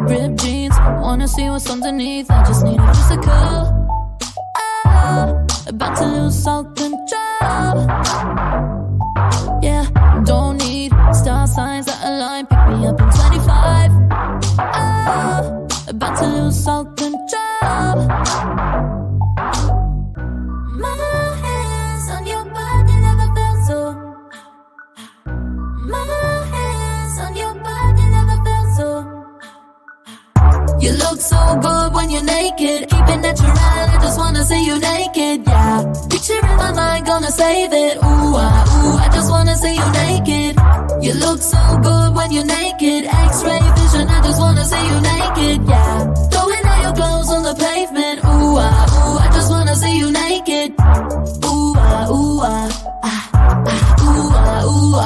ripped jeans, wanna see what's underneath. I just need a physical. About to lose all control. Yeah, don't need star signs that align. Pick me up in 25. About to lose all control. My hands on your body never felt so. My hands on your body never felt so. You look so good when you're naked. Keep it natural, I just wanna see you naked, yeah. Picture in my mind, gonna save it. Ooh, I just wanna see you naked. You look so good when you're naked. X-ray vision, I just wanna see you naked, yeah. Throwing out your clothes on the pavement. Ooh, I just wanna see you naked. Ooh, ooh, ooh, ooh,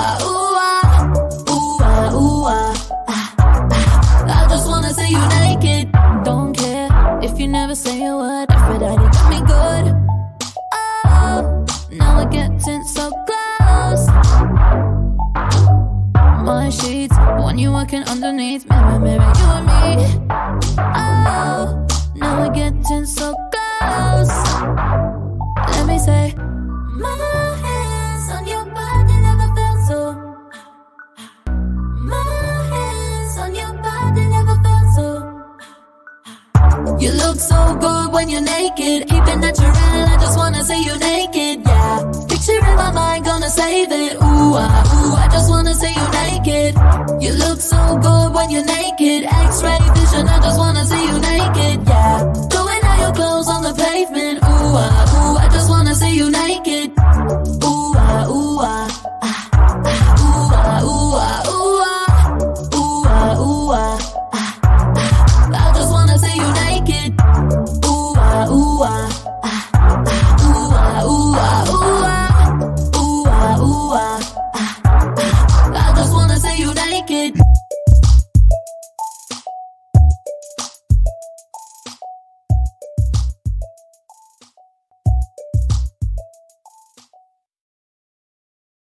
ooh, I just wanna see you naked. Don't care if you never say a word. Aphrodite got me good. Oh, now we're getting so close. My sheets, when you're walking underneath. Mirror, mirror, you and me. Oh, now we're getting so close. Let me say, my hands on your body never felt so. My hands on your body never felt so. You look so good when you're naked. Keep it natural, I just wanna see you naked, yeah. Picture in my mind, gonna save it. Ooh, I just wanna see you naked. You look so good when you're naked. X-ray vision, I just wanna see you naked, yeah. Throwing out your clothes on the pavement. Ooh, I just wanna see you naked. Ooh, ooh, ooh, I just wanna see you naked. Ooh, ooh, I just wanna see you naked.